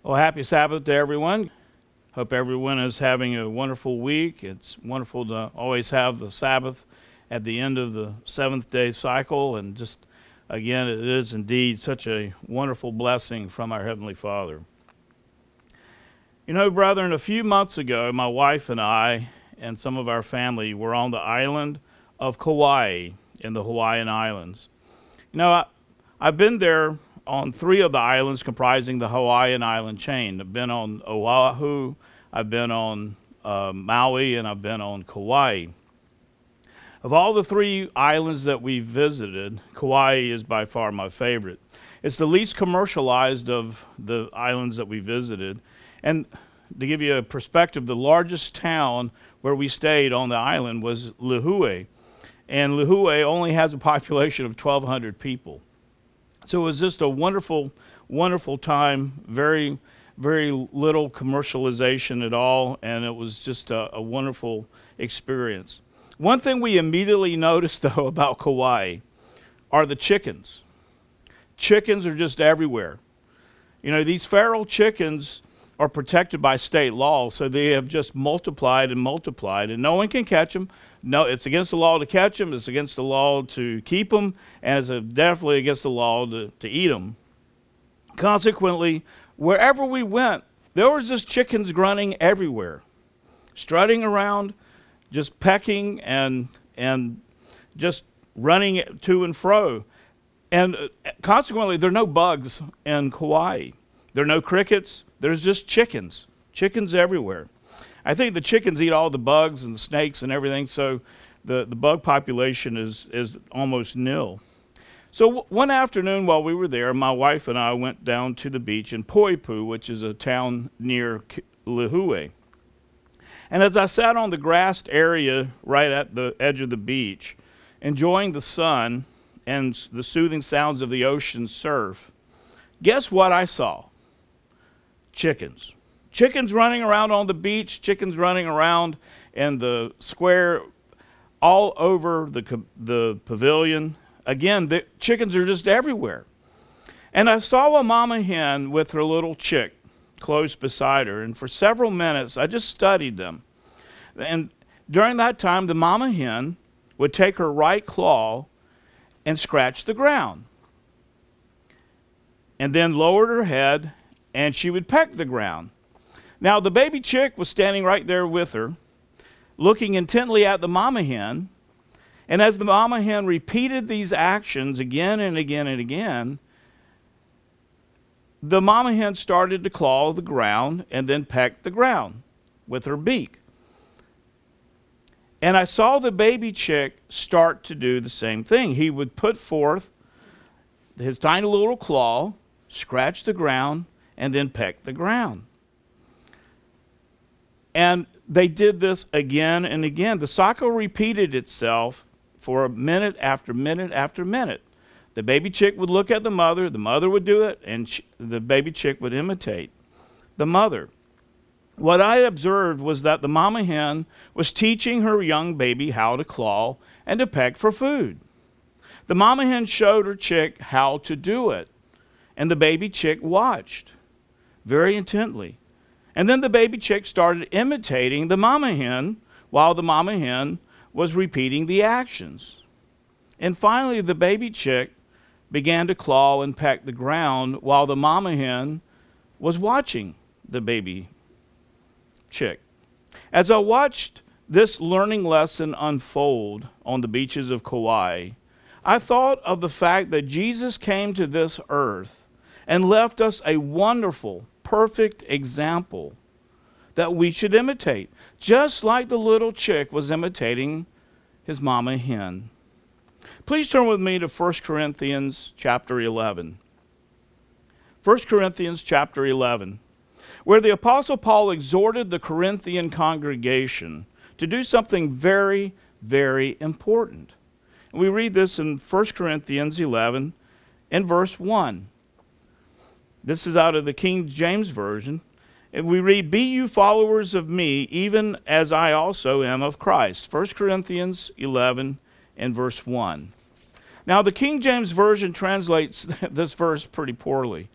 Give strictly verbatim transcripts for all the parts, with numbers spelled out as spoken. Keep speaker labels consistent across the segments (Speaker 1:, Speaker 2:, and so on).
Speaker 1: Well, happy Sabbath to everyone. Hope everyone is having a wonderful week. It's wonderful to always have the Sabbath at the end of the seventh day cycle. And just, again, it is indeed such a wonderful blessing from our Heavenly Father. You know, brethren, a few months ago, my wife and I and some of our family were on the island of Kauai in the Hawaiian Islands. You know, I, I've been there on three of the islands comprising the Hawaiian island chain. I've been on Oahu, I've been on uh, Maui, and I've been on Kauai. Of all the three islands that we visited, Kauai is by far my favorite. It's the least commercialized of the islands that we visited. And to give you a perspective, the largest town where we stayed on the island was Lihue. And Lihue only has a population of twelve hundred people. So it was just a wonderful, wonderful time, very, very little commercialization at all, and it was just a, a wonderful experience. One thing we immediately noticed, though, about Kauai are the chickens. Chickens are just everywhere. You know, these feral chickens are protected by state law, so they have just multiplied and multiplied, and no one can catch them. No, it's against the law to catch them, it's against the law to keep them, and it's definitely against the law to, to eat them. Consequently, wherever we went, there was just chickens grunting everywhere, strutting around, just pecking and and just running to and fro. And uh, consequently, there are no bugs in Kauai. There are no crickets. There's just chickens. Chickens everywhere. I think the chickens eat all the bugs and the snakes and everything, so the, the bug population is, is almost nil. So w- one afternoon while we were there, my wife and I went down to the beach in Poipu, which is a town near K- Lihue. And as I sat on the grassed area right at the edge of the beach, enjoying the sun and s- the soothing sounds of the ocean surf, guess what I saw? Chickens. Chickens running around on the beach, chickens running around in the square all over the the pavilion. Again, the chickens are just everywhere. And I saw a mama hen with her little chick close beside her, and for several minutes I just studied them. And during that time, the mama hen would take her right claw and scratch the ground, and then lowered her head, and she would peck the ground. Now, the baby chick was standing right there with her, looking intently at the mama hen, and as the mama hen repeated these actions again and again and again, the mama hen started to claw the ground and then peck the ground with her beak. And I saw the baby chick start to do the same thing. He would put forth his tiny little claw, scratch the ground, and then peck the ground. And they did this again and again. The cycle repeated itself for a minute after minute after minute. The baby chick would look at the mother, the mother would do it, and she, the baby chick would imitate the mother. What I observed was that the mama hen was teaching her young baby how to claw and to peck for food. The mama hen showed her chick how to do it, and the baby chick watched very intently. And then the baby chick started imitating the mama hen while the mama hen was repeating the actions. And finally, the baby chick began to claw and peck the ground while the mama hen was watching the baby chick. As I watched this learning lesson unfold on the beaches of Kauai, I thought of the fact that Jesus came to this earth and left us a wonderful, perfect example that we should imitate, just like the little chick was imitating his mama hen. Please turn with me to First Corinthians chapter eleven. First Corinthians chapter eleven, where the Apostle Paul exhorted the Corinthian congregation to do something very, very important. And we read this in First Corinthians eleven in verse one. This is out of the King James Version. And we read, "Be you followers of me, even as I also am of Christ." First Corinthians eleven and verse one. Now, the King James Version translates this verse pretty poorly.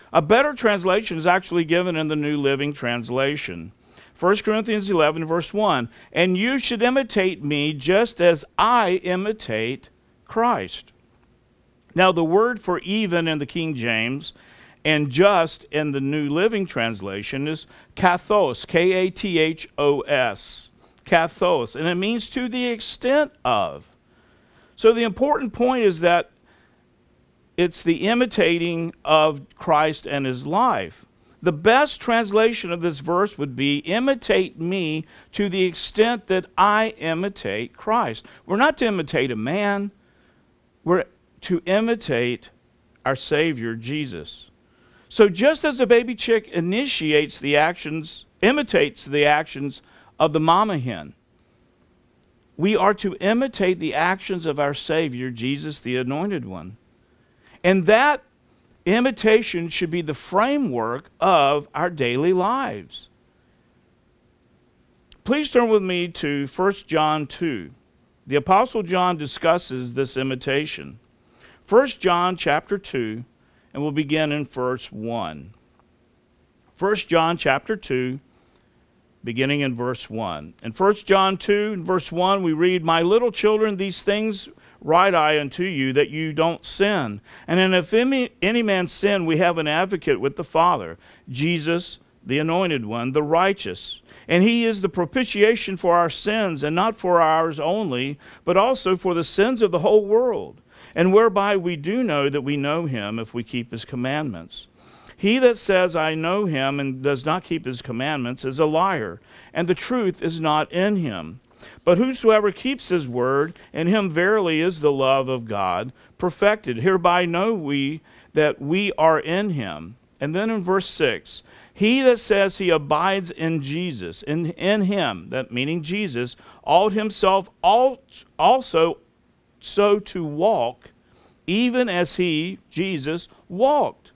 Speaker 1: A better translation is actually given in the New Living Translation. First Corinthians eleven, verse one, and you should imitate me just as I imitate Christ. Now, the word for even in the King James and just in the New Living Translation is kathos, K A T H O S, kathos, and it means to the extent of. So the important point is that it's the imitating of Christ and his life. The best translation of this verse would be, imitate me to the extent that I imitate Christ. We're not to imitate a man. We're to imitate our Savior, Jesus. So just as a baby chick initiates the actions, imitates the actions of the mama hen, we are to imitate the actions of our Savior, Jesus, the Anointed One. And that imitation should be the framework of our daily lives. Please turn with me to First John two. The Apostle John discusses this imitation. First John chapter two, and we'll begin in verse one. First John chapter two, beginning in verse one. In First John two, in verse one, we read, my little children, these things write I unto you, that you don't sin. And then if any, any man sin, we have an advocate with the Father, Jesus, the Anointed One, the righteous. And he is the propitiation for our sins, and not for ours only, but also for the sins of the whole world. And whereby we do know that we know him, if we keep his commandments. He that says, I know him, and does not keep his commandments, is a liar, and the truth is not in him. But whosoever keeps his word, in him verily is the love of God perfected. Hereby know we that we are in him. And then in verse six, he that says he abides in Jesus, in, in him, that meaning Jesus, ought himself also so to walk, even as he, Jesus, walked.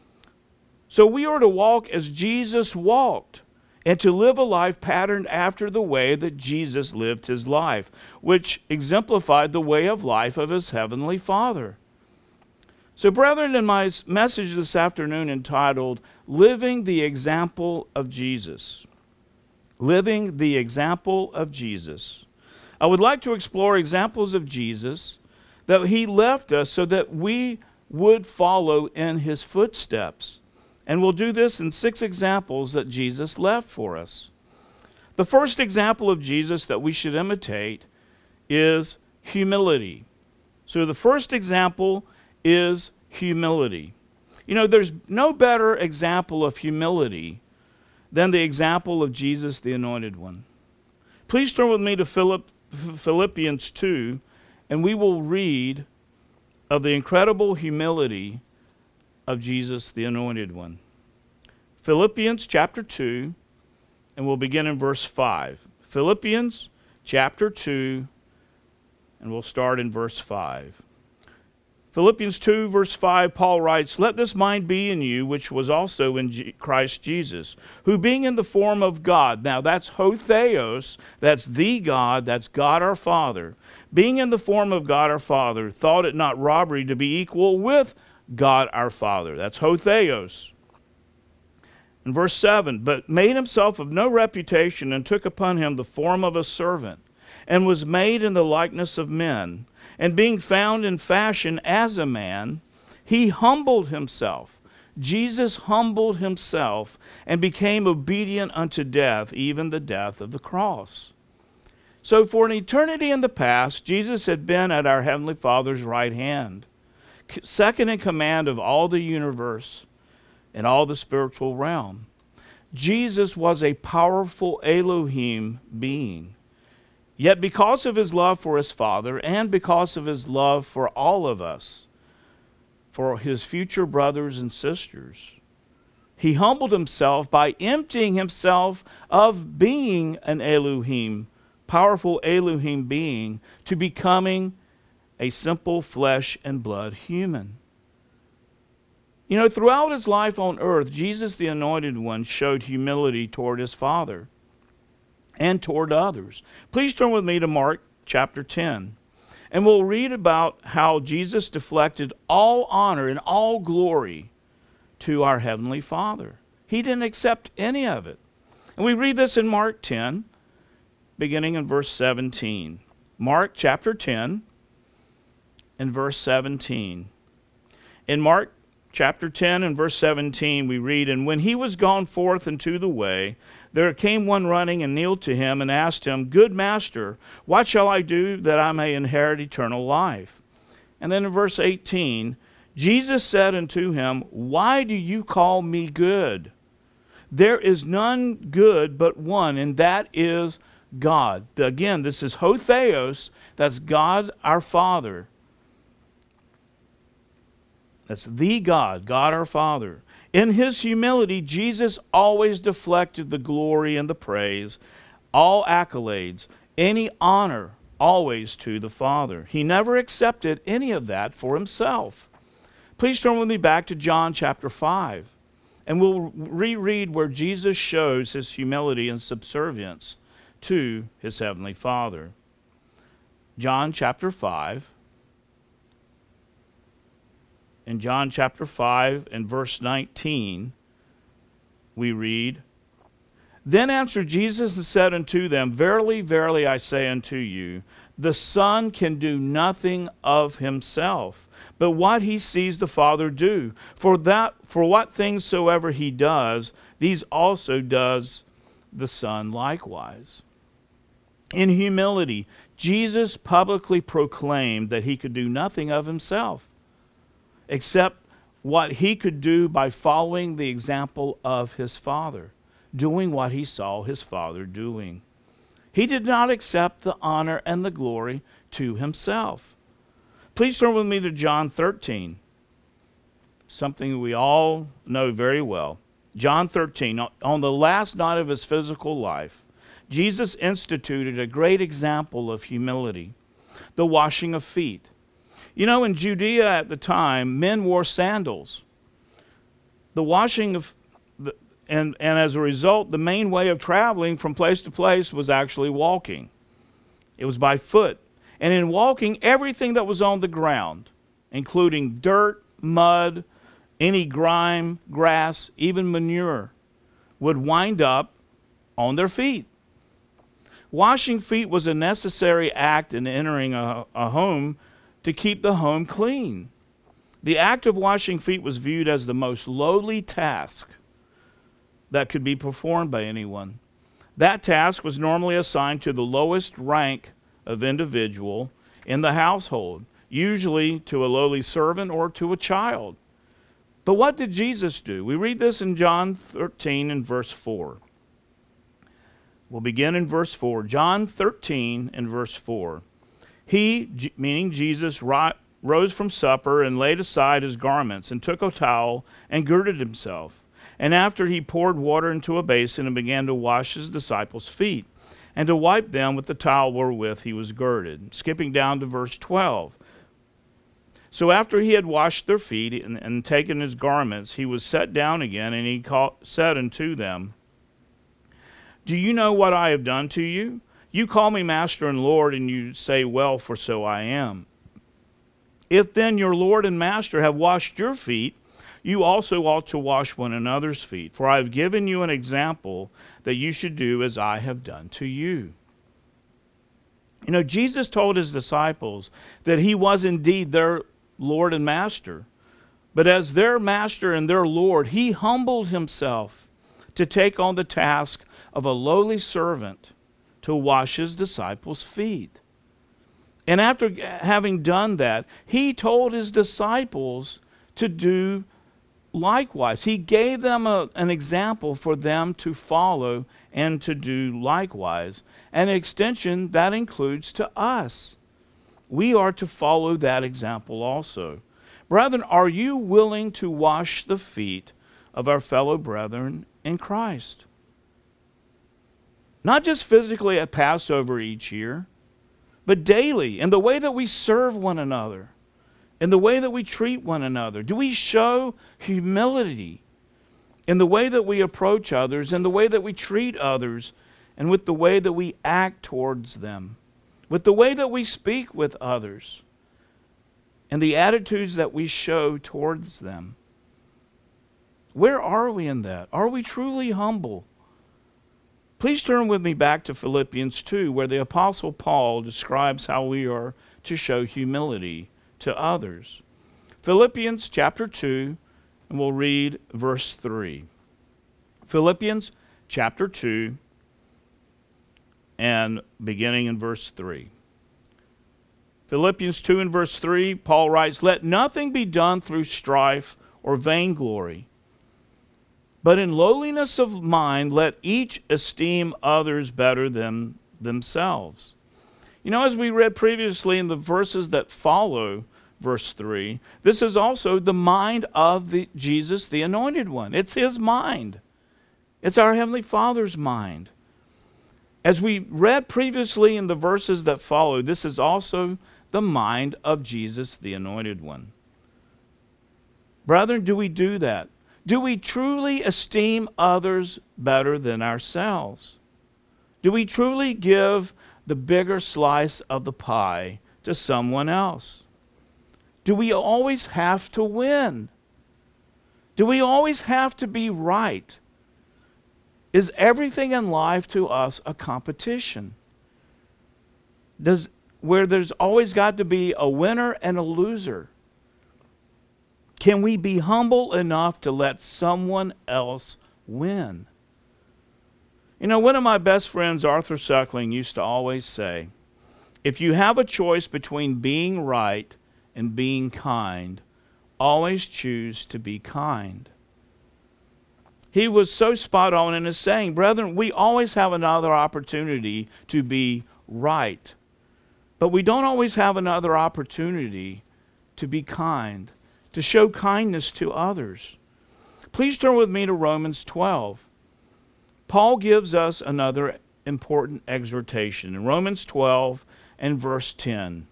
Speaker 1: So we are to walk as Jesus walked, and to live a life patterned after the way that Jesus lived his life, which exemplified the way of life of his heavenly Father. So, brethren, in my message this afternoon entitled, Living the Example of Jesus, Living the Example of Jesus, I would like to explore examples of Jesus that he left us so that we would follow in his footsteps. And we'll do this in six examples that Jesus left for us. The first example of Jesus that we should imitate is humility. So the first example is humility. You know, there's no better example of humility than the example of Jesus, the Anointed One. Please turn with me to Philipp, Philippians two, and we will read of the incredible humility of Jesus, the Anointed One. Philippians chapter two, and we'll begin in verse five. Philippians chapter two, and we'll start in verse five. Philippians two, verse five, Paul writes, let this mind be in you, which was also in G- Christ Jesus, who being in the form of God, now that's ho theos, that's the God, that's God our Father, being in the form of God our Father, thought it not robbery to be equal with God our Father. That's ho theos. In verse seven, but made himself of no reputation, and took upon him the form of a servant, and was made in the likeness of men. And being found in fashion as a man, he humbled himself. Jesus humbled himself and became obedient unto death, even the death of the cross. So for an eternity in the past, Jesus had been at our Heavenly Father's right hand, second in command of all the universe and all the spiritual realm. Jesus was a powerful Elohim being. Yet because of his love for his Father, and because of his love for all of us, for his future brothers and sisters, he humbled himself by emptying himself of being an Elohim, powerful Elohim being, to becoming a simple flesh and blood human. You know, throughout his life on earth, Jesus, the Anointed One, showed humility toward his Father and toward others. Please turn with me to Mark chapter ten. And we'll read about how Jesus deflected all honor and all glory to our Heavenly Father. He didn't accept any of it. And we read this in Mark ten, beginning in verse seventeen. Mark chapter ten and verse seventeen. In Mark chapter ten and verse seventeen we read, "And when he was gone forth into the way, there came one running and kneeled to him and asked him, 'Good master, what shall I do that I may inherit eternal life?' And then in verse eighteen, Jesus said unto him, 'Why do you call me good? There is none good but one, and that is God.'" Again, this is ho theos, that's God our Father. That's the God, God our Father. In his humility, Jesus always deflected the glory and the praise, all accolades, any honor, always to the Father. He never accepted any of that for himself. Please turn with me back to John chapter five, and we'll reread where Jesus shows his humility and subservience to his heavenly Father. John chapter five. In John chapter five and verse nineteen, we read, "Then answered Jesus and said unto them, Verily, verily, I say unto you, the Son can do nothing of himself, but what he sees the Father do. For that, for what things soever he does, these also does the Son likewise." In humility, Jesus publicly proclaimed that he could do nothing of himself, except what he could do by following the example of his Father, doing what he saw his Father doing. He did not accept the honor and the glory to himself. Please turn with me to John thirteen, something we all know very well. John thirteen, on the last night of his physical life, Jesus instituted a great example of humility, the washing of feet. You know, in Judea at the time, men wore sandals. The washing of, the, and, and as a result, the main way of traveling from place to place was actually walking. It was by foot. And in walking, everything that was on the ground, including dirt, mud, any grime, grass, even manure, would wind up on their feet. Washing feet was a necessary act in entering a, a home to keep the home clean. The act of washing feet was viewed as the most lowly task that could be performed by anyone. That task was normally assigned to the lowest rank of individual in the household, usually to a lowly servant or to a child. But what did Jesus do? We read this in John thirteen and verse four. We'll begin in verse four. John thirteen and verse four. He, meaning Jesus, rose from supper and laid aside his garments and took a towel and girded himself. And after he poured water into a basin and began to wash his disciples' feet and to wipe them with the towel wherewith he was girded. Skipping down to verse twelve. So after he had washed their feet and, and taken his garments, he was set down again, and he called, said unto them, Do you know what I have done to you? You call me Master and Lord, and you say, Well, for so I am. If then your Lord and Master have washed your feet, you also ought to wash one another's feet. For I have given you an example that you should do as I have done to you. You know, Jesus told his disciples that he was indeed their Lord and Master. But as their Master and their Lord, he humbled himself to take on the task of a lowly servant to wash his disciples' feet. And after having done that, he told his disciples to do likewise. He gave them a, an example for them to follow and to do likewise. An extension that includes to us. We are to follow that example also. Brethren, are you willing to wash the feet of our fellow brethren in Christ? Not just physically at Passover each year, but daily, in the way that we serve one another, in the way that we treat one another. Do we show humility in the way that we approach others, in the way that we treat others, and with the way that we act towards them, with the way that we speak with others, and the attitudes that we show towards them? Where are we in that? Are we truly humble? Please turn with me back to Philippians two, where the Apostle Paul describes how we are to show humility to others. Philippians chapter two, and we'll read verse three. Philippians chapter two, and beginning in verse three. Philippians two and verse three, Paul writes, "Let nothing be done through strife or vainglory, but in lowliness of mind let each esteem others better than themselves." You know, as we read previously in the verses that follow verse three, this is also the mind of the Jesus, the Anointed One. It's his mind. It's our Heavenly Father's mind. As we read previously in the verses that follow, this is also the mind of Jesus, the Anointed One. Brethren, do we do that? Do we truly esteem others better than ourselves? Do we truly give the bigger slice of the pie to someone else? Do we always have to win? Do we always have to be right? Is everything in life to us a competition? Does where there's always got to be a winner and a loser? Can we be humble enough to let someone else win? You know, one of my best friends, Arthur Suckling, used to always say, if you have a choice between being right and being kind, always choose to be kind. He was so spot on in his saying, brethren, we always have another opportunity to be right, but we don't always have another opportunity to be kind, to show kindness to others. Please turn with me to Romans twelve. Paul gives us another important exhortation in Romans twelve and verse ten.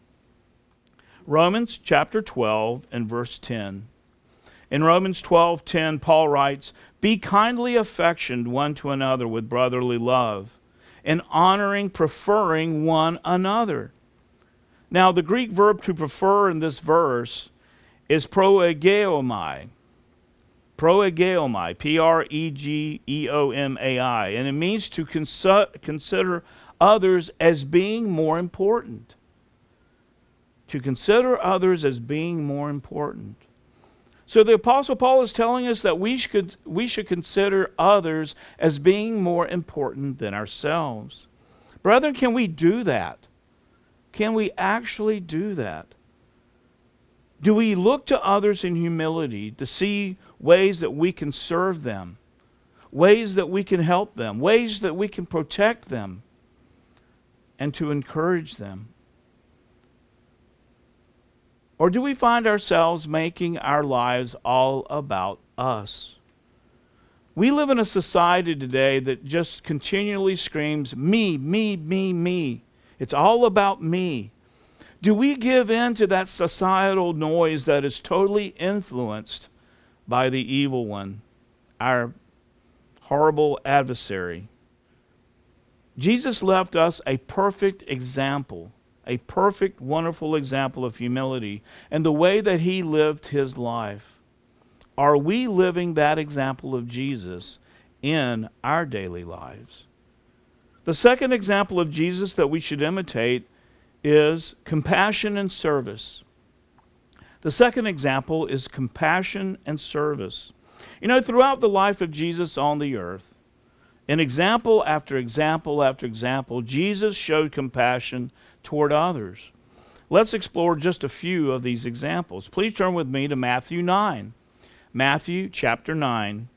Speaker 1: Romans chapter twelve and verse ten. In Romans twelve ten, Paul writes, "Be kindly affectioned one to another with brotherly love, and honoring, preferring one another." Now, the Greek verb to prefer in this verse is proegeomai. Proegeomai, P R E G E O M A I, and it means to consu- consider others as being more important. To consider others as being more important. So the Apostle Paul is telling us that we should, we should consider others as being more important than ourselves. Brethren, can we do that? Can we actually do that? Do we look to others in humility to see ways that we can serve them, ways that we can help them, ways that we can protect them, and to encourage them? Or do we find ourselves making our lives all about us? We live in a society today that just continually screams, me, me, me, me. It's all about me. Do we give in to that societal noise that is totally influenced by the evil one, our horrible adversary? Jesus left us a perfect example. A perfect, wonderful example of humility and the way that he lived his life. Are we living that example of Jesus in our daily lives? The second example of Jesus that we should imitate is compassion and service. The second example is compassion and service. You know, throughout the life of Jesus on the earth, in example after example after example, Jesus showed compassion toward others. Let's explore just a few of these examples. Please turn with me to Matthew nine. Matthew chapter nine.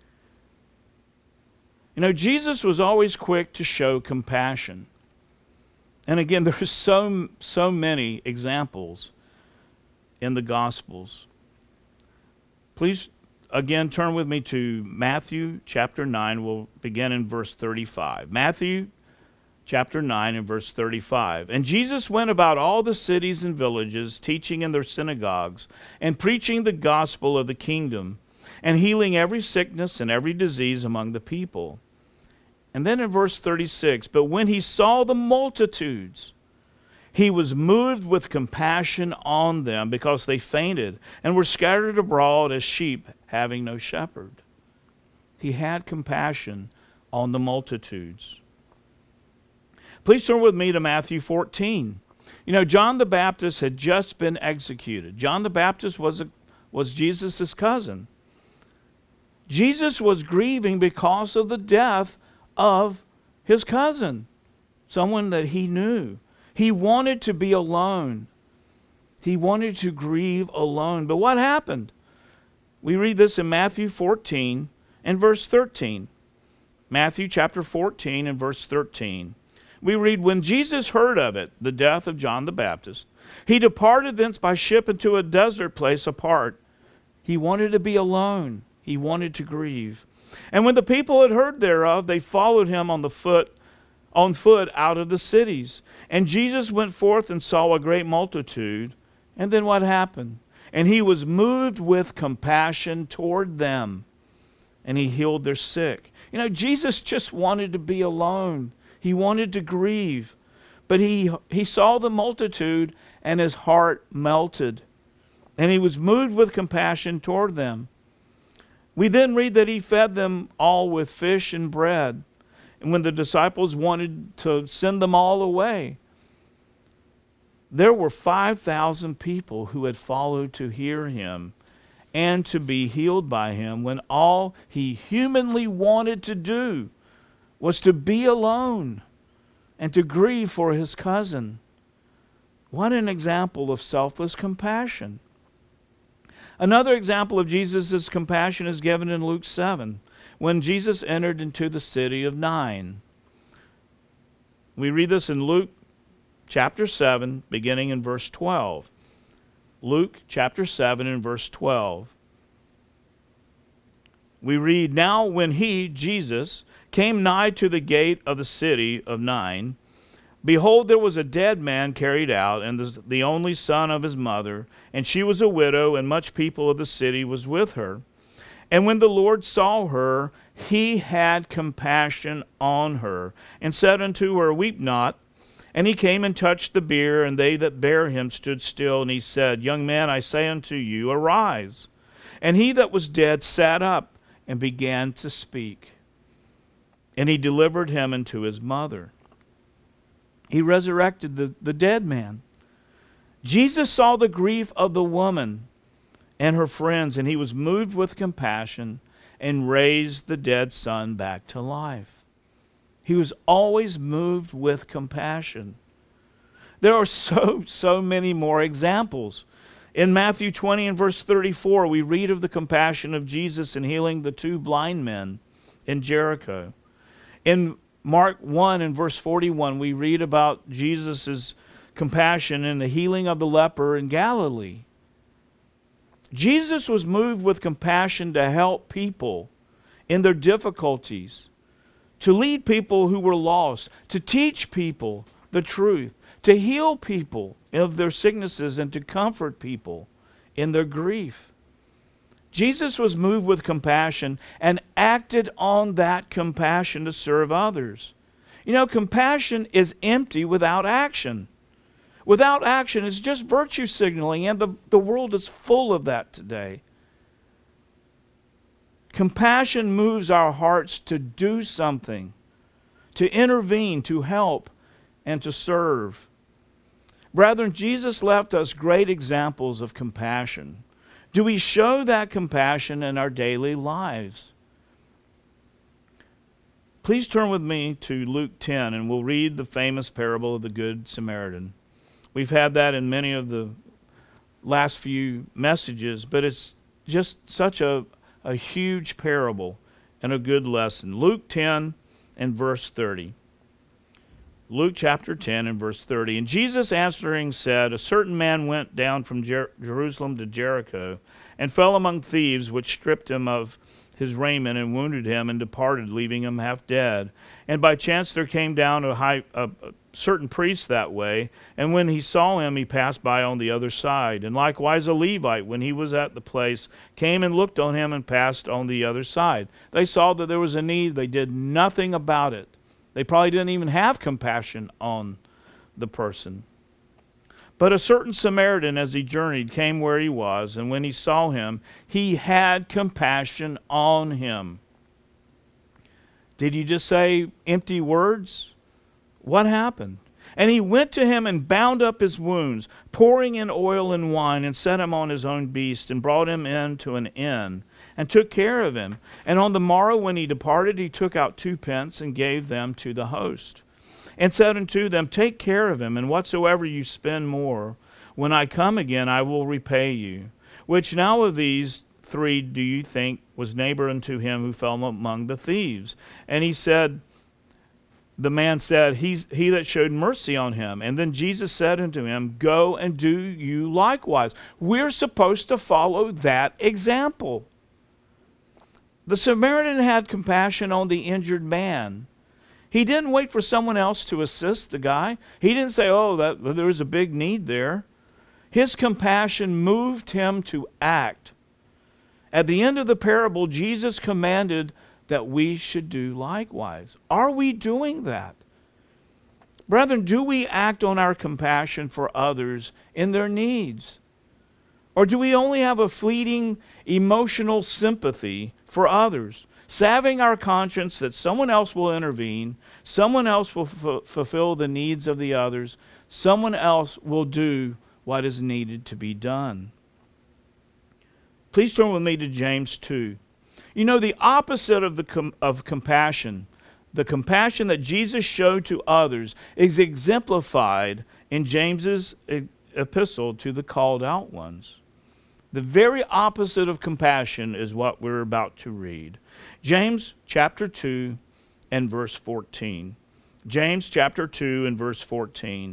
Speaker 1: You know, Jesus was always quick to show compassion. And again, there are so, so many examples in the Gospels. Please, again, turn with me to Matthew chapter nine. We'll begin in verse thirty-five. Matthew chapter nine and verse thirty-five. "And Jesus went about all the cities and villages, teaching in their synagogues, and preaching the gospel of the kingdom, and healing every sickness and every disease among the people." And then in verse thirty-six, "But when he saw the multitudes, He was moved with compassion on them because they fainted and were scattered abroad as sheep having no shepherd. He had compassion on the multitudes. Please turn with me to Matthew fourteen. You know, John the Baptist had just been executed. John the Baptist was, a, was Jesus' cousin. Jesus was grieving because of the death of his cousin, someone that he knew. He wanted to be alone. He wanted to grieve alone. But what happened? We read this in Matthew fourteen and verse thirteen. Matthew chapter fourteen and verse thirteen. We read, when Jesus heard of it, the death of John the Baptist, he departed thence by ship into a desert place apart. He wanted to be alone. He wanted to grieve. And when the people had heard thereof, they followed him on the foot, on foot out of the cities. And Jesus went forth and saw a great multitude. And then what happened? And he was moved with compassion toward them, and he healed their sick. You know, Jesus just wanted to be alone. He wanted to grieve. But he, he saw the multitude, and his heart melted. And he was moved with compassion toward them. We then read that he fed them all with fish and bread. And when the disciples wanted to send them all away, there were five thousand people who had followed to hear him and to be healed by him, when all he humanly wanted to do was to be alone and to grieve for his cousin. What an example of selfless compassion. Another example of Jesus' compassion is given in Luke seven, when Jesus entered into the city of Nain. We read this in Luke chapter seven, beginning in verse twelve. Luke chapter seven and verse twelve. We read, now when he, Jesus, came nigh to the gate of the city of Nain, behold, there was a dead man carried out, and the, the only son of his mother, and she was a widow, and much people of the city was with her. And when the Lord saw her, he had compassion on her, and said unto her, weep not. And he came and touched the bier, and they that bare him stood still. And he said, young man, I say unto you, arise. And he that was dead sat up, and began to speak. And he delivered him unto his mother. He resurrected the, the dead man. Jesus saw the grief of the woman and her friends, and he was moved with compassion and raised the dead son back to life. He was always moved with compassion. There are so, so many more examples. In Matthew twenty and verse thirty-four, we read of the compassion of Jesus in healing the two blind men in Jericho. In Mark one and verse forty-one, we read about Jesus' compassion in the healing of the leper in Galilee. Jesus was moved with compassion to help people in their difficulties, to lead people who were lost, to teach people the truth, to heal people of their sicknesses, and to comfort people in their grief. Jesus was moved with compassion and acted on that compassion to serve others. You know, compassion is empty without action. Without action, it's just virtue signaling, and the, the world is full of that today. Compassion moves our hearts to do something, to intervene, to help, and to serve. Brethren, Jesus left us great examples of compassion. Do we show that compassion in our daily lives? Please turn with me to Luke ten, and we'll read the famous parable of the Good Samaritan. We've had that in many of the last few messages, but it's just such a, a huge parable and a good lesson. Luke ten and verse thirty. Luke chapter ten and verse thirty. And Jesus answering said, a certain man went down from Jer- Jerusalem to Jericho, and fell among thieves, which stripped him of his raiment, and wounded him, and departed, leaving him half dead. And by chance there came down a, high, a, a certain priest that way, and when he saw him, he passed by on the other side. And likewise a Levite, when he was at the place, came and looked on him, and passed on the other side. They saw that there was a need. They did nothing about it. They probably didn't even have compassion on the person. But a certain Samaritan, as he journeyed, came where he was, and when he saw him, he had compassion on him. Did you just say empty words? What happened? And he went to him and bound up his wounds, pouring in oil and wine, and set him on his own beast, and brought him into an inn, and took care of him. And on the morrow when he departed, he took out two pence, and gave them to the host, and said unto them, Take care of him, and whatsoever you spend more, when I come again, I will repay you. Which now of these three do you think was neighbor unto him who fell among the thieves? And he said, the man said, He's he that showed mercy on him. And then Jesus said unto him, Go and do you likewise. We're supposed to follow that example. The Samaritan had compassion on the injured man. He didn't wait for someone else to assist the guy. He didn't say, oh, that there was a big need there. His compassion moved him to act. At the end of the parable, Jesus commanded that we should do likewise. Are we doing that? Brethren, do we act on our compassion for others in their needs? Or do we only have a fleeting emotional sympathy for others, salving our conscience that someone else will intervene, someone else will f- fulfill the needs of the others, someone else will do what is needed to be done? Please turn with me to James two. You know, the opposite of the com- of compassion, the compassion that Jesus showed to others, is exemplified in James's e- epistle to the called out ones. The very opposite of compassion is what we're about to read. James chapter two and verse fourteen. James chapter two and verse fourteen.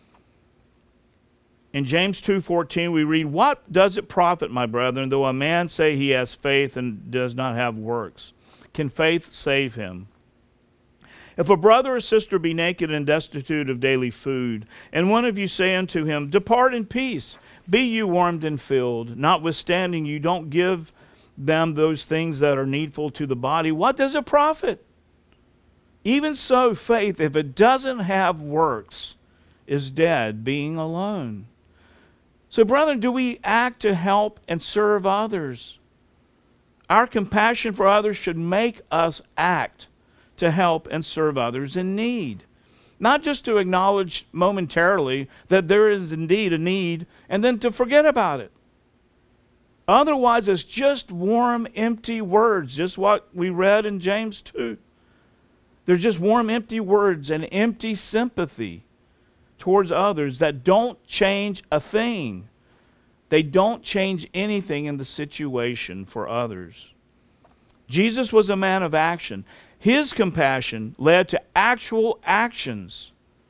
Speaker 1: In James two fourteen we read, What does it profit, my brethren, though a man say he has faith and does not have works? Can faith save him? If a brother or sister be naked and destitute of daily food, and one of you say unto him, Depart in peace, be you warmed and filled, notwithstanding you don't give them those things that are needful to the body, what does it profit? Even so, faith, if it doesn't have works, is dead, being alone. So, brethren, do we act to help and serve others? Our compassion for others should make us act to help and serve others in need. Not just to acknowledge momentarily that there is indeed a need and then to forget about it. Otherwise, it's just warm, empty words, just what we read in James two. They're just warm, empty words and empty sympathy towards others that don't change a thing. They don't change anything in the situation for others. Jesus was a man of action. His compassion led to actual actions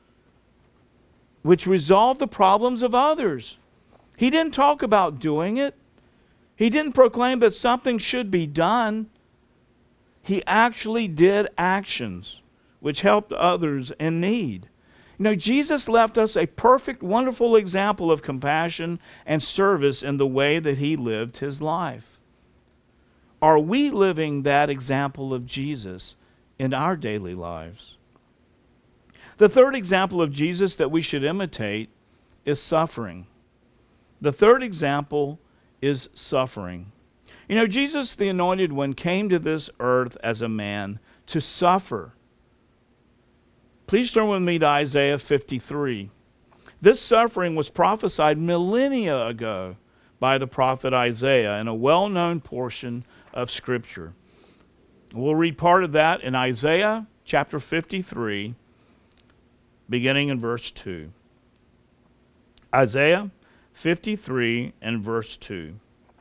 Speaker 1: which resolved the problems of others. He didn't talk about doing it. He didn't proclaim that something should be done. He actually did actions which helped others in need. You know, Jesus left us a perfect, wonderful example of compassion and service in the way that he lived his life. Are we living that example of Jesus in our daily lives? The third example of Jesus that we should imitate is suffering. The third example is suffering. You know, Jesus, the Anointed One, came to this earth as a man to suffer. Please turn with me to Isaiah fifty-three. This suffering was prophesied millennia ago by the prophet Isaiah in a well-known portion of Scripture. We'll read part of that in Isaiah chapter fifty-three, beginning in verse two. Isaiah fifty-three and verse two.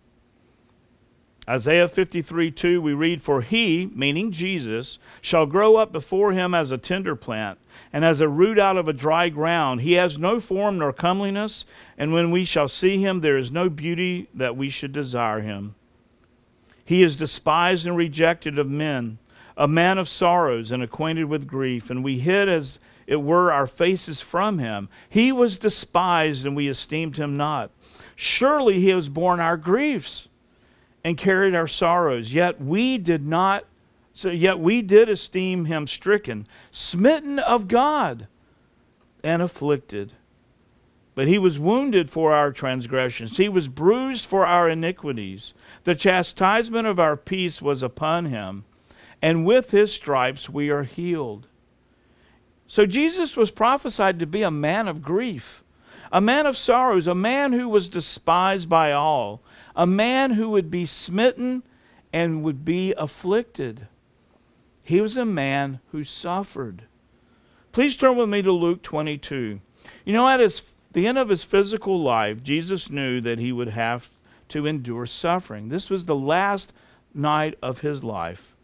Speaker 1: Isaiah fifty-three two, we read, For he, meaning Jesus, shall grow up before him as a tender plant, and as a root out of a dry ground. He has no form nor comeliness, and when we shall see him, there is no beauty that we should desire him. He is despised and rejected of men, a man of sorrows and acquainted with grief, and we hid as it were our faces from him. He was despised, and we esteemed him not. Surely he has borne our griefs and carried our sorrows, yet we did not, so yet we did esteem him stricken, smitten of God, and afflicted. But he was wounded for our transgressions. He was bruised for our iniquities. The chastisement of our peace was upon him, and with his stripes we are healed. So Jesus was prophesied to be a man of grief, a man of sorrows, a man who was despised by all, a man who would be smitten and would be afflicted. He was a man who suffered. Please turn with me to Luke twenty-two. You know, at his, the end of his physical life, Jesus knew that he would have to endure suffering. This was the last night of his life.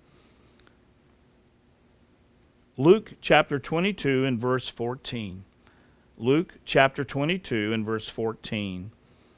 Speaker 1: Luke chapter twenty-two and verse fourteen. Luke chapter twenty-two and verse fourteen.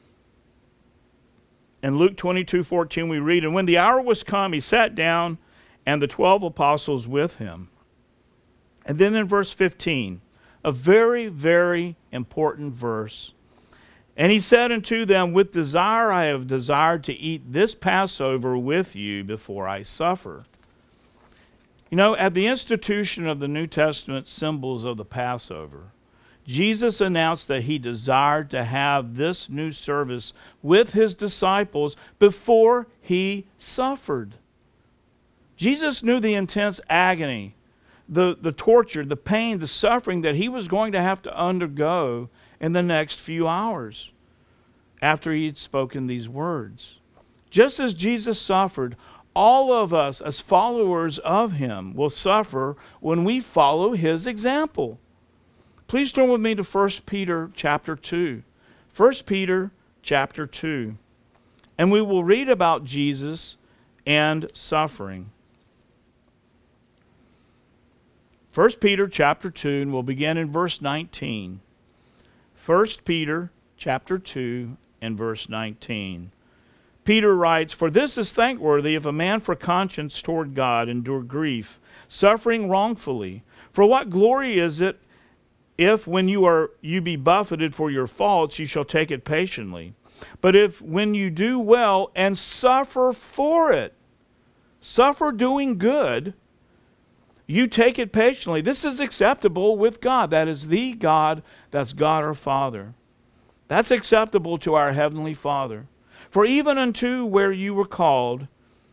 Speaker 1: In Luke twenty-two fourteen we read, "And when the hour was come, he sat down, and the twelve apostles with him." And then in verse fifteen, a very, very important verse. "And he said unto them, With desire I have desired to eat this Passover with you before I suffer." You know, at the institution of the New Testament symbols of the Passover, Jesus announced that he desired to have this new service with his disciples before he suffered. Jesus knew the intense agony, the, the torture, the pain, the suffering that he was going to have to undergo in the next few hours after he had spoken these words. Just as Jesus suffered, all of us as followers of him will suffer when we follow his example. Please turn with me to First Peter chapter two. First Peter chapter two. And we will read about Jesus and suffering. First Peter chapter two, and we'll begin in verse nineteen. First Peter chapter two and verse nineteen. Peter writes, "For this is thankworthy if a man for conscience toward God endure grief, suffering wrongfully. For what glory is it if when you are you be buffeted for your faults, you shall take it patiently? But if when you do well and suffer for it, suffer doing good, you take it patiently. This is acceptable with God." That is the God, that's God our Father. That's acceptable to our Heavenly Father. "For even unto where you were called,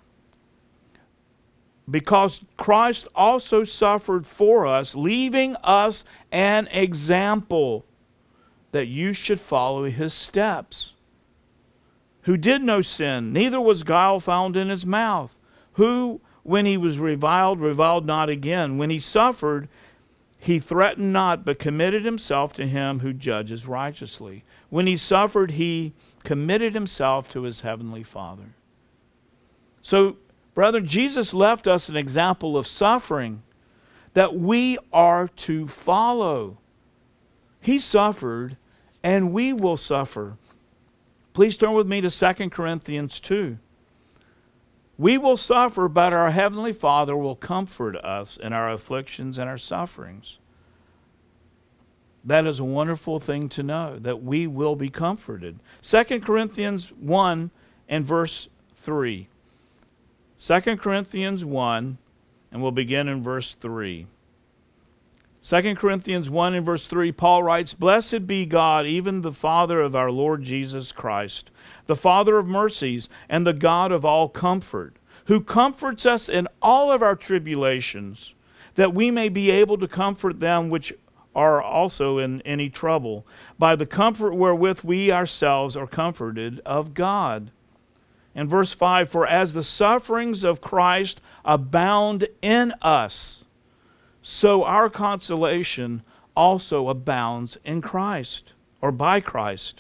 Speaker 1: because Christ also suffered for us, leaving us an example that you should follow his steps. Who did no sin, neither was guile found in his mouth. Who, when he was reviled, reviled not again. When he suffered, he threatened not, but committed himself to him who judges righteously. When he suffered, he committed himself to his heavenly Father." So, brethren, Jesus left us an example of suffering that we are to follow. He suffered, and we will suffer. Please turn with me to Second Corinthians two. We will suffer, but our Heavenly Father will comfort us in our afflictions and our sufferings. That is a wonderful thing to know, that we will be comforted. Second Corinthians one and verse three. Second Corinthians one, and we'll begin in verse three. Second Corinthians one and verse three, Paul writes, "Blessed be God, even the Father of our Lord Jesus Christ, the Father of mercies and the God of all comfort, who comforts us in all of our tribulations, that we may be able to comfort them which are also in any trouble, by the comfort wherewith we ourselves are comforted of God." In verse five, "For as the sufferings of Christ abound in us, so our consolation also abounds in Christ," or by Christ.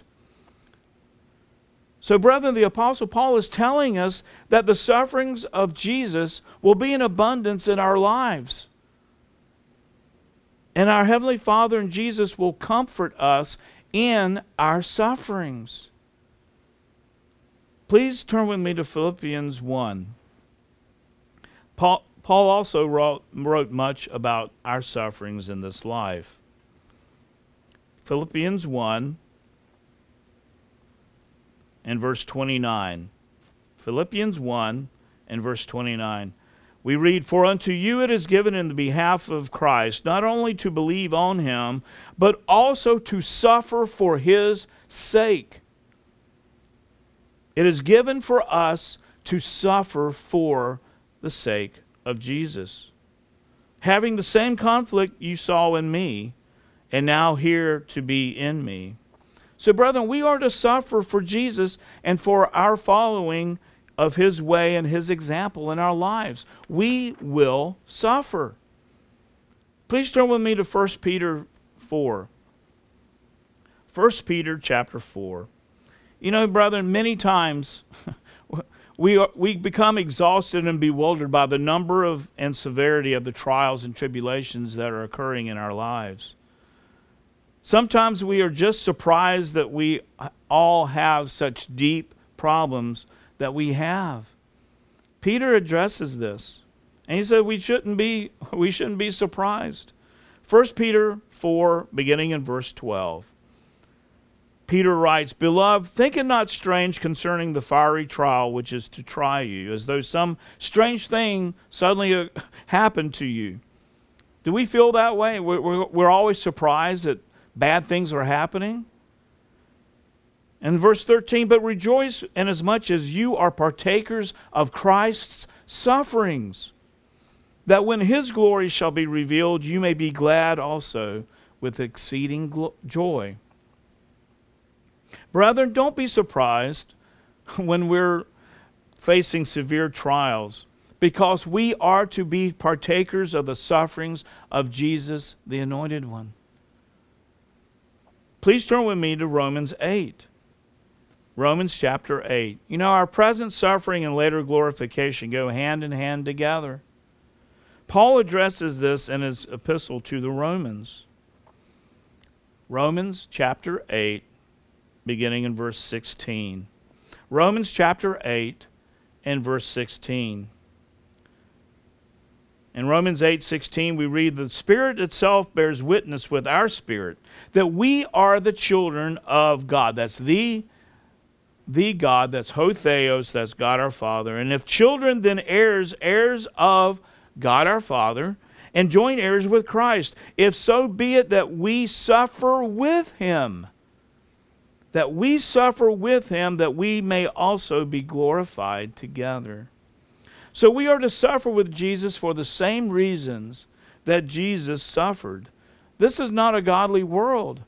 Speaker 1: So, brethren, the Apostle Paul is telling us that the sufferings of Jesus will be in abundance in our lives. And our Heavenly Father and Jesus will comfort us in our sufferings. Please turn with me to Philippians one. Paul, Paul also wrote, wrote much about our sufferings in this life. Philippians one and verse twenty-nine. Philippians one and verse twenty-nine. We read, "For unto you it is given in the behalf of Christ, not only to believe on him, but also to suffer for his sake." It is given for us to suffer for the sake of Jesus. Having the same conflict you saw in me, and now here to be in me. So, brethren, we are to suffer for Jesus and for our following of his way and his example in our lives. We will suffer. Please turn with me to First Peter four. First Peter chapter four. You know, brethren, many times we are, we become exhausted and bewildered by the number of and severity of the trials and tribulations that are occurring in our lives. Sometimes we are just surprised that we all have such deep problems that we have. Peter addresses this, and he said we shouldn't be we shouldn't be surprised. First Peter four, beginning in verse twelve. Peter writes, "Beloved, think it not strange concerning the fiery trial which is to try you, as though some strange thing suddenly happened to you." Do we feel that way? We're, we're, we're always surprised that bad things are happening. And verse thirteen, "But rejoice inasmuch as you are partakers of Christ's sufferings, that when his glory shall be revealed, you may be glad also with exceeding glo- joy." Brethren, don't be surprised when we're facing severe trials, because we are to be partakers of the sufferings of Jesus, the Anointed One. Please turn with me to Romans eight. Romans chapter eight. You know, our present suffering and later glorification go hand in hand together. Paul addresses this in his epistle to the Romans. Romans chapter eight, beginning in verse sixteen. Romans chapter eight and verse sixteen. In Romans eight sixteen, we read, "The Spirit itself bears witness with our spirit that we are the children of God." That's the, the God, that's Ho Theos, that's God our Father. "And if children, then heirs, heirs of God our Father, and joint heirs with Christ, if so be it that we suffer with him." That we suffer with him, that we may also be glorified together. So we are to suffer with Jesus for the same reasons that Jesus suffered. This is not a godly world.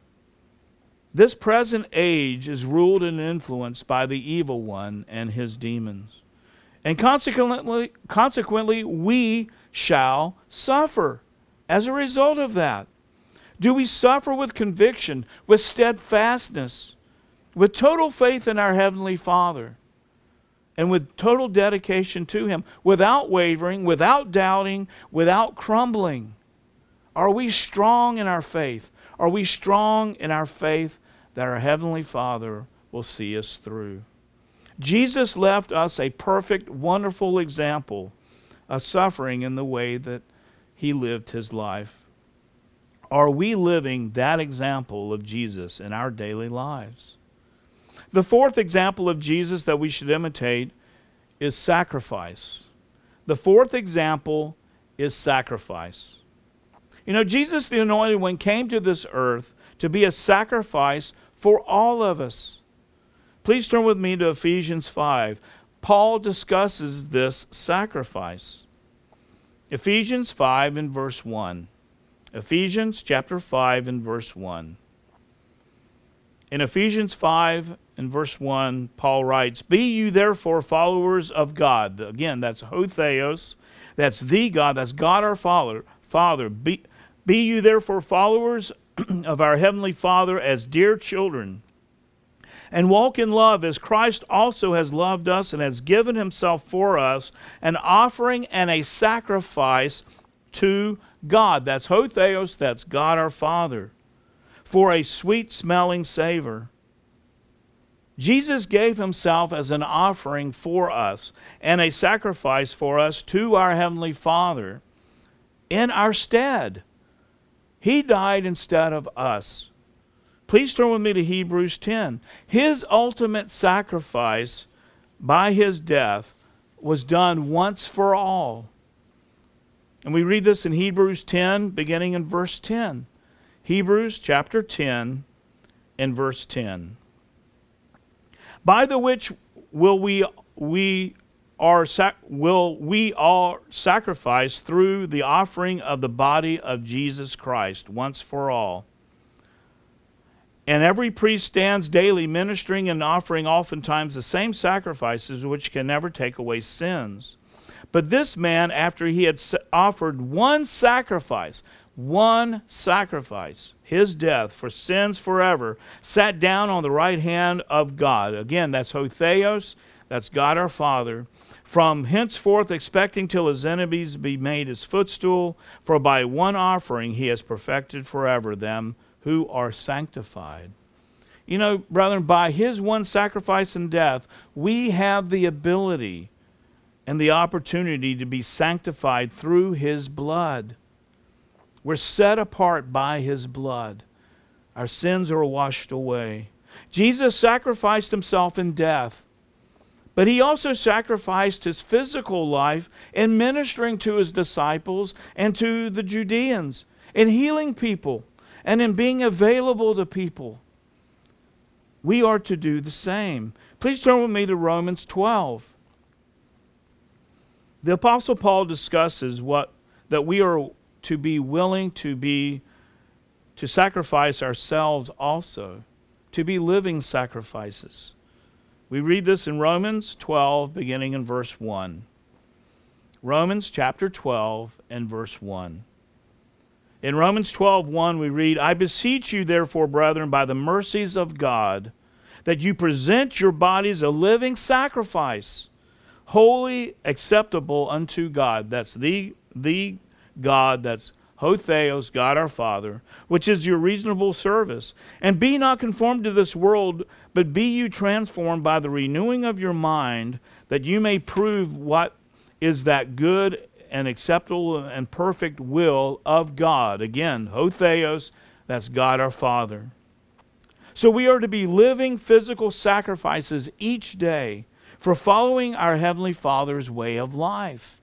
Speaker 1: This present age is ruled and influenced by the evil one and his demons. And consequently, consequently, we shall suffer as a result of that. Do we suffer with conviction, with steadfastness, with total faith in our Heavenly Father, and with total dedication to him, without wavering, without doubting, without crumbling? Are we strong in our faith? Are we strong in our faith that our Heavenly Father will see us through? Jesus left us a perfect, wonderful example of suffering in the way that he lived his life. Are we living that example of Jesus in our daily lives? The fourth example of Jesus that we should imitate is sacrifice. The fourth example is sacrifice. You know, Jesus the Anointed One came to this earth to be a sacrifice for all of us. Please turn with me to Ephesians five. Paul discusses this sacrifice. Ephesians five and verse one. Ephesians chapter five and verse one. In Ephesians five and verse one, Paul writes, "Be you therefore followers of God." Again, that's Ho Theos. That's the God. That's God our Father. Father. Be, be you therefore followers of our Heavenly Father as dear children, and walk in love as Christ also has loved us and has given himself for us, an offering and a sacrifice to God. That's Ho Theos, that's God our Father, for a sweet-smelling savor. Jesus gave himself as an offering for us and a sacrifice for us to our Heavenly Father in our stead. He died instead of us. Please turn with me to Hebrews ten. His ultimate sacrifice by his death was done once for all. And we read this in Hebrews ten, beginning in verse ten. Hebrews chapter ten and verse ten. By the which will we we are sac- will we all sacrifice through the offering of the body of Jesus Christ once for all. And every priest stands daily ministering and offering oftentimes the same sacrifices which can never take away sins. But this man, after he had offered one sacrifice, one sacrifice, his death for sins forever, sat down on the right hand of God. Again, that's Ho Theos, that's God our Father. From henceforth expecting till his enemies be made his footstool, for by one offering he has perfected forever them who are sanctified. You know, brethren, by his one sacrifice and death, we have the ability and the opportunity to be sanctified through his blood. We're set apart by his blood. Our sins are washed away. Jesus sacrificed himself in death, but he also sacrificed his physical life in ministering to his disciples and to the Judeans, in healing people, and in being available to people. We are to do the same. Please turn with me to Romans twelve. The Apostle Paul discusses what that we are to be willing to be to sacrifice ourselves also, to be living sacrifices. We read this in Romans twelve, beginning in verse one. Romans chapter twelve and verse one. In Romans twelve one we read, I beseech you therefore, brethren, by the mercies of God, that you present your bodies a living sacrifice, holy, acceptable unto God. That's the, the God, that's Ho Theos, God our Father, which is your reasonable service. And be not conformed to this world, but be you transformed by the renewing of your mind, that you may prove what is that good and acceptable and perfect will of God. Again, Ho Theos, that's God our Father. So we are to be living physical sacrifices each day for following our Heavenly Father's way of life.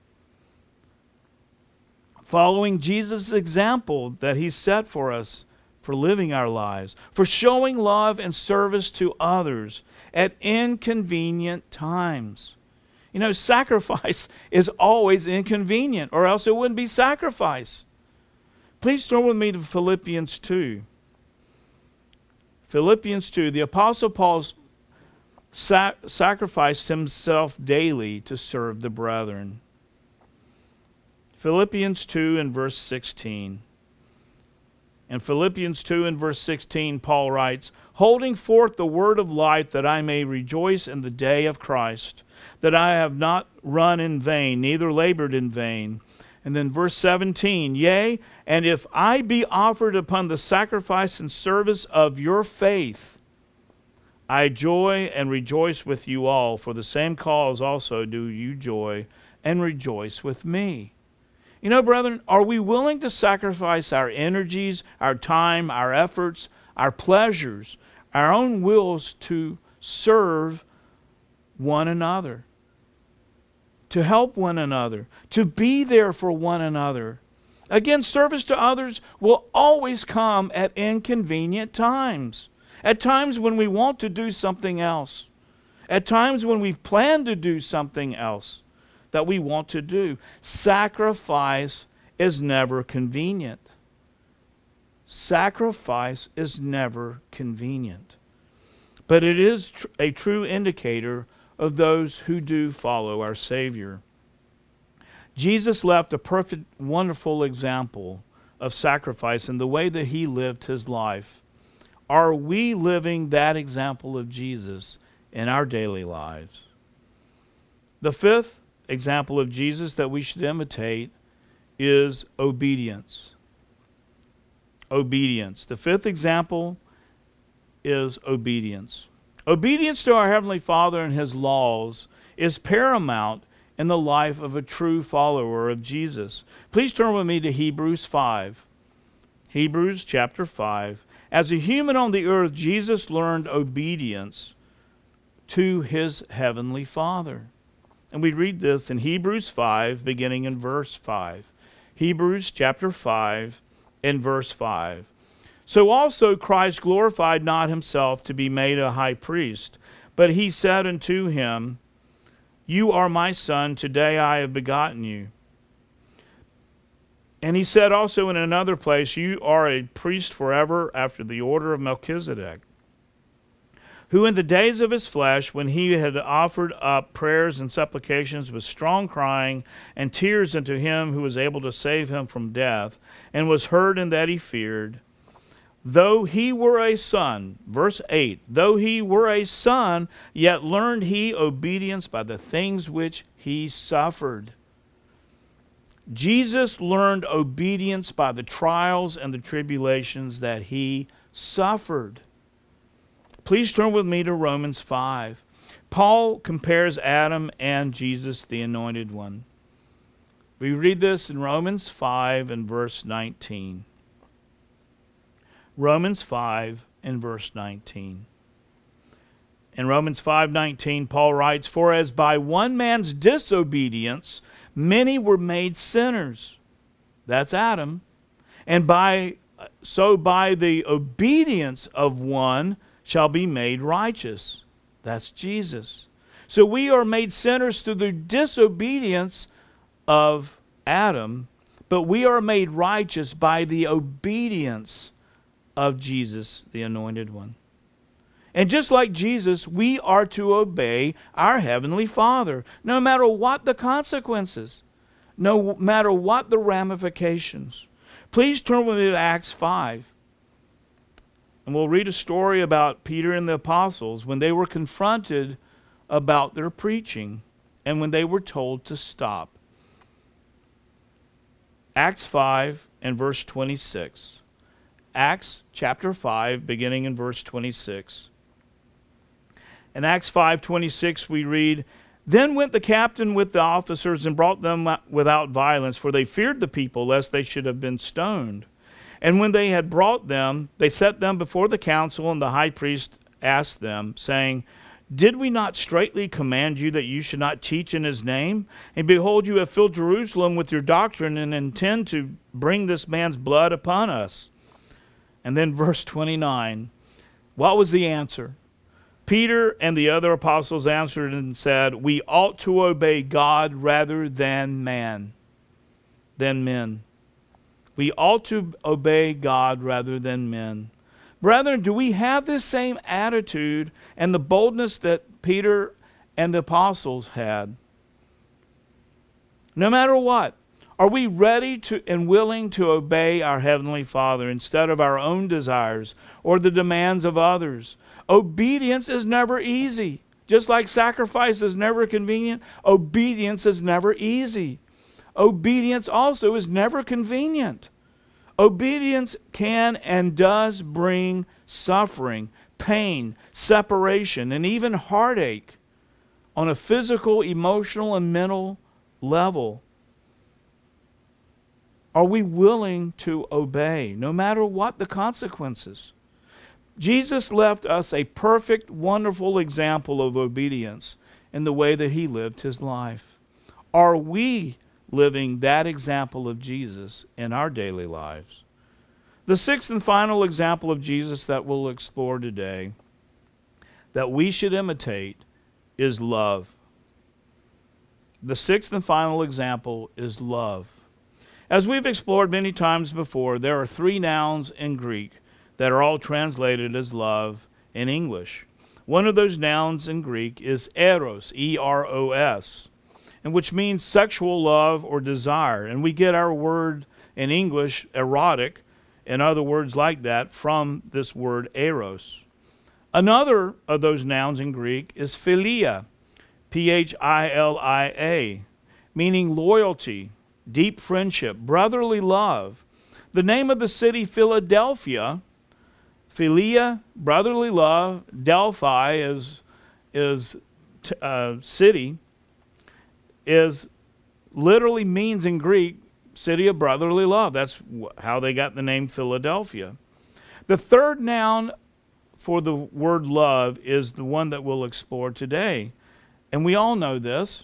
Speaker 1: Following Jesus' example that he set for us for living our lives, for showing love and service to others at inconvenient times. You know, sacrifice is always inconvenient, or else it wouldn't be sacrifice. Please turn with me to Philippians two. Philippians two, the Apostle Paul sac- sacrificed himself daily to serve the brethren. Philippians two and verse sixteen. In Philippians two and verse sixteen, Paul writes, holding forth the word of life, that I may rejoice in the day of Christ, that I have not run in vain, neither labored in vain. And then verse seventeen, yea, and if I be offered upon the sacrifice and service of your faith, I joy and rejoice with you all. For the same cause also do you joy and rejoice with me. You know, brethren, are we willing to sacrifice our energies, our time, our efforts, our pleasures, our own wills to serve one another, to help one another, to be there for one another? Again, service to others will always come at inconvenient times, at times when we want to do something else, at times when we've planned to do something else that we want to do. Sacrifice is never convenient. Sacrifice is never convenient. But it is tr- a true indicator of those who do follow our Savior. Jesus left a perfect, wonderful example of sacrifice in the way that he lived his life. Are we living that example of Jesus in our daily lives? The fifth example of Jesus that we should imitate is obedience. Obedience. The fifth example is obedience. Obedience to our Heavenly Father and his laws is paramount in the life of a true follower of Jesus. Please turn with me to Hebrews five. Hebrews chapter five. As a human on the earth, Jesus learned obedience to his Heavenly Father. And we read this in Hebrews five, beginning in verse five. Hebrews chapter five and verse five. So also Christ glorified not himself to be made a high priest, but he said unto him, You are my son, today I have begotten you. And he said also in another place, You are a priest forever after the order of Melchizedek, who in the days of his flesh, when he had offered up prayers and supplications with strong crying and tears unto him who was able to save him from death, and was heard in that he feared, though he were a son, verse eight, though he were a son, yet learned he obedience by the things which he suffered. Jesus learned obedience by the trials and the tribulations that he suffered. Please turn with me to Romans five. Paul compares Adam and Jesus, the Anointed One. We read this in Romans five and verse nineteen. Romans five and verse nineteen. In Romans five nineteen, Paul writes, For as by one man's disobedience many were made sinners. That's Adam. And by so by the obedience of one shall be made righteous. That's Jesus. So we are made sinners through the disobedience of Adam, but we are made righteous by the obedience of Jesus, the Anointed One. And just like Jesus, we are to obey our Heavenly Father, no matter what the consequences, no matter what the ramifications. Please turn with me to Acts five. And we'll read a story about Peter and the apostles when they were confronted about their preaching and when they were told to stop. Acts five and verse twenty-six. Acts chapter five, beginning in verse twenty-six. In Acts five twenty-six we read, Then went the captain with the officers and brought them without violence, for they feared the people, lest they should have been stoned. And when they had brought them, they set them before the council, and the high priest asked them, saying, Did we not straitly command you that you should not teach in his name? And behold, you have filled Jerusalem with your doctrine, and intend to bring this man's blood upon us. And then verse twenty-nine, what was the answer? Peter and the other apostles answered and said, We ought to obey God rather than man, than men. We ought to obey God rather than men. Brethren, do we have this same attitude and the boldness that Peter and the apostles had? No matter what, are we ready to and willing to obey our Heavenly Father instead of our own desires or the demands of others? Obedience is never easy. Just like sacrifice is never convenient, obedience is never easy. Obedience also is never convenient. Obedience can and does bring suffering, pain, separation, and even heartache on a physical, emotional, and mental level. Are we willing to obey, no matter what the consequences? Jesus left us a perfect, wonderful example of obedience in the way that he lived his life. Are we living that example of Jesus in our daily lives? The sixth and final example of Jesus that we'll explore today, that we should imitate, is love. The sixth and final example is love. As we've explored many times before, there are three nouns in Greek that are all translated as love in English. One of those nouns in Greek is eros, E R O S, and which means sexual love or desire. And we get our word in English, erotic, and other words like that, from this word eros. Another of those nouns in Greek is philia, P H I L I A, meaning loyalty, deep friendship, brotherly love. The name of the city, Philadelphia, philia, brotherly love, Delphi is, is t- uh, city, is literally means in Greek, city of brotherly love. That's wh- how they got the name Philadelphia. The third noun for the word love is the one that we'll explore today. And we all know this.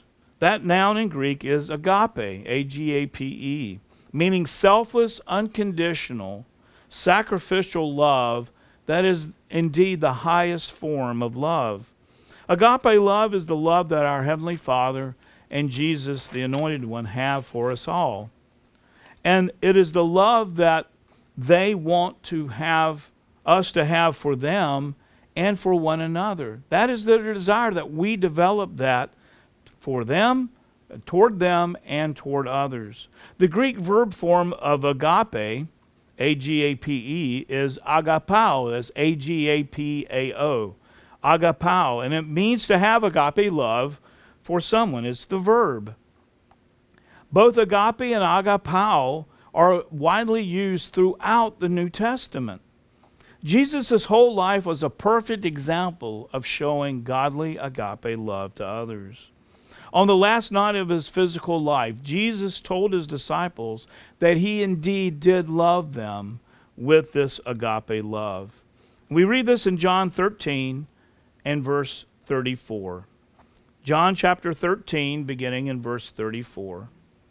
Speaker 1: That noun in Greek is agape, A G A P E, meaning selfless, unconditional, sacrificial love that is indeed the highest form of love. Agape love is the love that our Heavenly Father and Jesus, the Anointed One, have for us all. And it is the love that they want to have us to have for them and for one another. That is their desire, that we develop that for them, toward them, and toward others. The Greek verb form of agape, A G A P E, is agapao. That's A G A P A O. Agapao. And it means to have agape love for someone. It's the verb. Both agape and agapao are widely used throughout the New Testament. Jesus' whole life was a perfect example of showing godly agape love to others. On the last night of his physical life, Jesus told his disciples that he indeed did love them with this agape love. We read this in John thirteen and verse thirty-four. John chapter thirteen, beginning in verse thirty-four.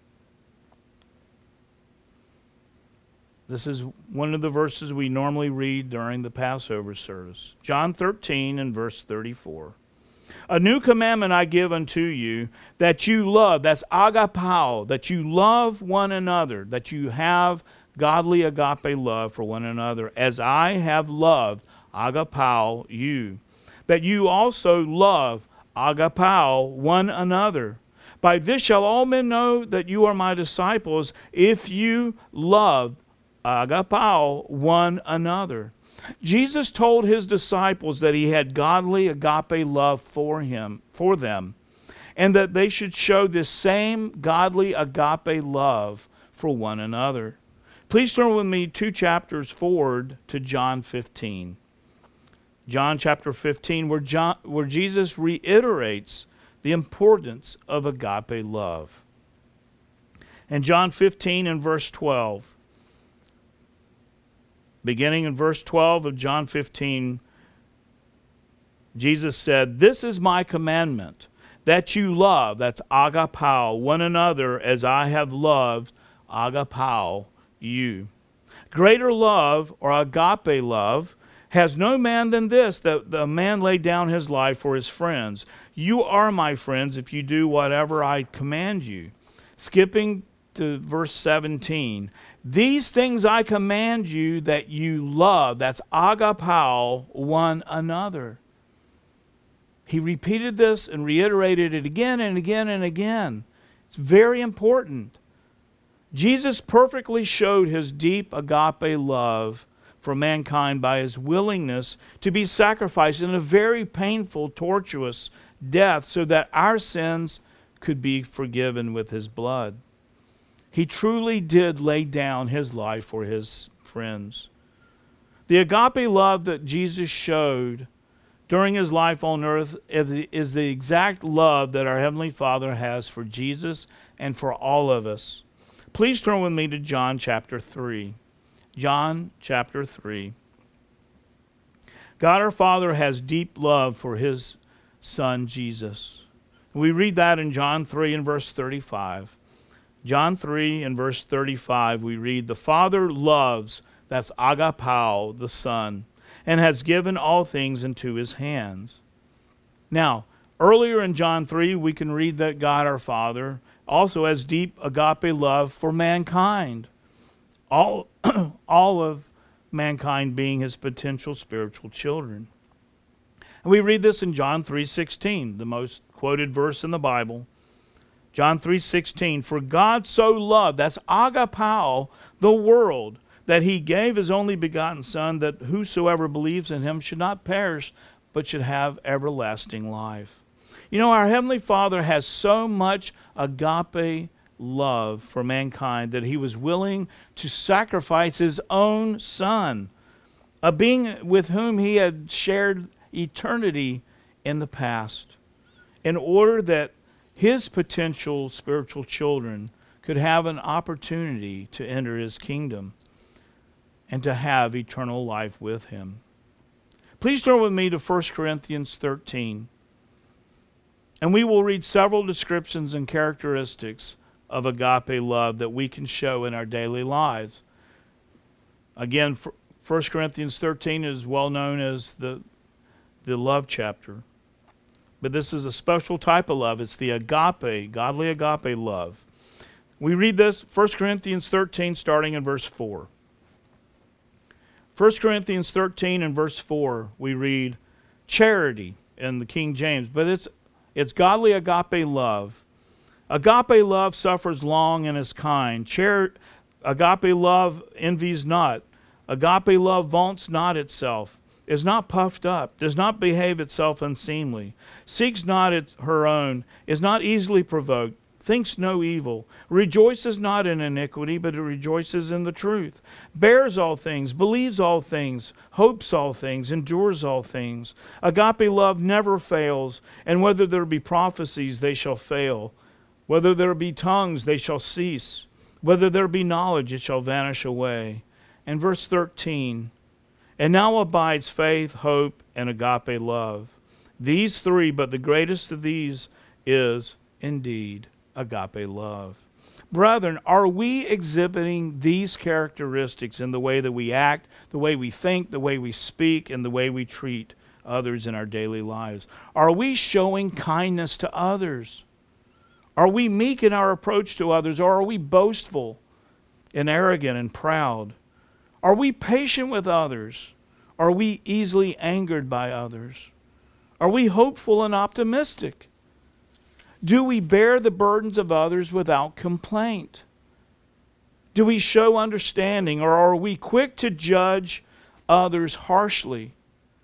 Speaker 1: This is one of the verses we normally read during the Passover service. John thirteen and verse thirty-four. A new commandment I give unto you, that you love, that's agapao, that you love one another, that you have godly agape love for one another, as I have loved agapao you, that you also love agapao one another. By this shall all men know that you are my disciples, if you love agapao one another. Jesus told his disciples that he had godly agape love for him, for them, and that they should show this same godly agape love for one another. Please turn with me two chapters forward to John fifteen. John chapter fifteen, where, John, where Jesus reiterates the importance of agape love. In John fifteen and verse twelve, beginning in verse twelve of John fifteen, Jesus said, "This is my commandment, that you love," that's agapao, "one another as I have loved agapao you." Greater love, or agape love, has no man than this, that the man lay down his life for his friends. You are my friends if you do whatever I command you. Skipping to verse seventeen. These things I command you, that you love, that's agapao, one another. He repeated this and reiterated it again and again and again. It's very important. Jesus perfectly showed his deep agape love for mankind by his willingness to be sacrificed in a very painful, tortuous death so that our sins could be forgiven with his blood. He truly did lay down his life for his friends. The agape love that Jesus showed during his life on earth is the exact love that our Heavenly Father has for Jesus and for all of us. Please turn with me to John chapter three. John chapter three. God our Father has deep love for his Son Jesus. We read that in John three and verse thirty-five. John three and verse thirty-five, we read, "The Father loves," that's agapao, the Son, "and has given all things into his hands." Now, earlier in John three, we can read that God our Father also has deep agape love for mankind, all, all of mankind being his potential spiritual children. And we read this in John three sixteen, the most quoted verse in the Bible. John three sixteen, "For God so loved," that's agapao, "the world, that he gave his only begotten Son, that whosoever believes in him should not perish, but should have everlasting life." You know, our Heavenly Father has so much agape love for mankind that he was willing to sacrifice his own Son, a being with whom he had shared eternity in the past, in order that his potential spiritual children could have an opportunity to enter his kingdom and to have eternal life with him. Please turn with me to First Corinthians thirteen. And we will read several descriptions and characteristics of agape love that we can show in our daily lives. Again, First Corinthians thirteen is well known as the, the love chapter. But this is a special type of love. It's the agape, godly agape love. We read this, First Corinthians thirteen, starting in verse four. First Corinthians thirteen and verse four, we read charity in the King James, but it's it's godly agape love. Agape love suffers long and is kind. Char- agape love envies not. Agape love vaunts not itself, is not puffed up, does not behave itself unseemly, seeks not its, her own, is not easily provoked, thinks no evil, rejoices not in iniquity, but it rejoices in the truth, bears all things, believes all things, hopes all things, endures all things. Agape love never fails, and whether there be prophecies, they shall fail. Whether there be tongues, they shall cease. Whether there be knowledge, it shall vanish away. And verse thirteen, and now abides faith, hope, and agape love. These three, but the greatest of these is indeed agape love. Brethren, are we exhibiting these characteristics in the way that we act, the way we think, the way we speak, and the way we treat others in our daily lives? Are we showing kindness to others? Are we meek in our approach to others, or are we boastful and arrogant and proud? Are we patient with others? Are we easily angered by others? Are we hopeful and optimistic? Do we bear the burdens of others without complaint? Do we show understanding, or are we quick to judge others harshly?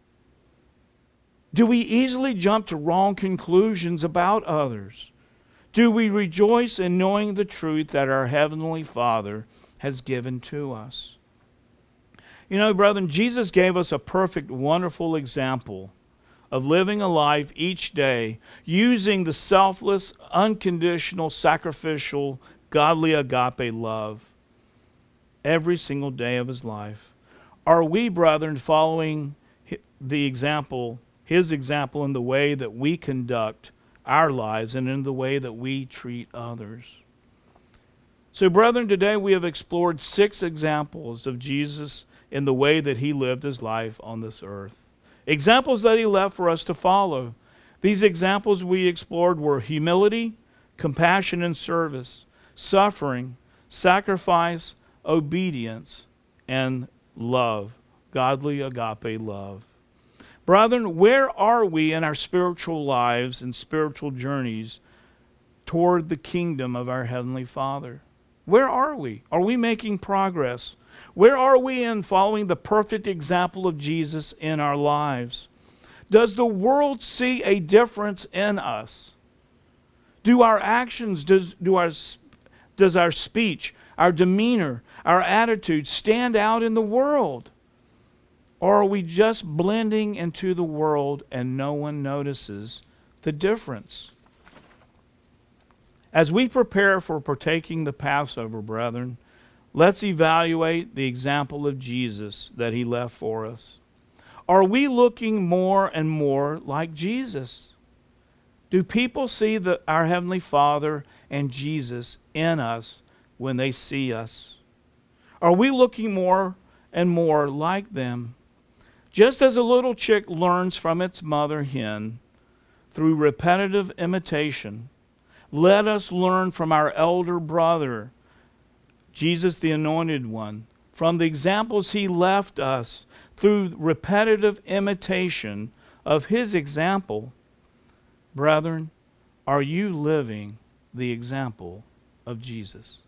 Speaker 1: Do we easily jump to wrong conclusions about others? Do we rejoice in knowing the truth that our Heavenly Father has given to us? You know, brethren, Jesus gave us a perfect, wonderful example of living a life each day using the selfless, unconditional, sacrificial, godly agape love every single day of his life. Are we, brethren, following the example, his example in the way that we conduct our lives and in the way that we treat others? So, brethren, today we have explored six examples of Jesus in the way that he lived his life on this earth. Examples that he left for us to follow. These examples we explored were humility, compassion and service, suffering, sacrifice, obedience, and love, godly agape love. Brethren, where are we in our spiritual lives and spiritual journeys toward the kingdom of our Heavenly Father? Where are we? Are we making progress? Where are we in following the perfect example of Jesus in our lives? Does the world see a difference in us? Do our actions, does, do our, does our speech, our demeanor, our attitude stand out in the world? Or are we just blending into the world and no one notices the difference? As we prepare for partaking the Passover, brethren, let's evaluate the example of Jesus that he left for us. Are we looking more and more like Jesus? Do people see the, our Heavenly Father and Jesus in us when they see us? Are we looking more and more like them? Just as a little chick learns from its mother hen through repetitive imitation, let us learn from our elder brother, Jesus the Anointed One, from the examples he left us through repetitive imitation of his example. Brethren, are you living the example of Jesus?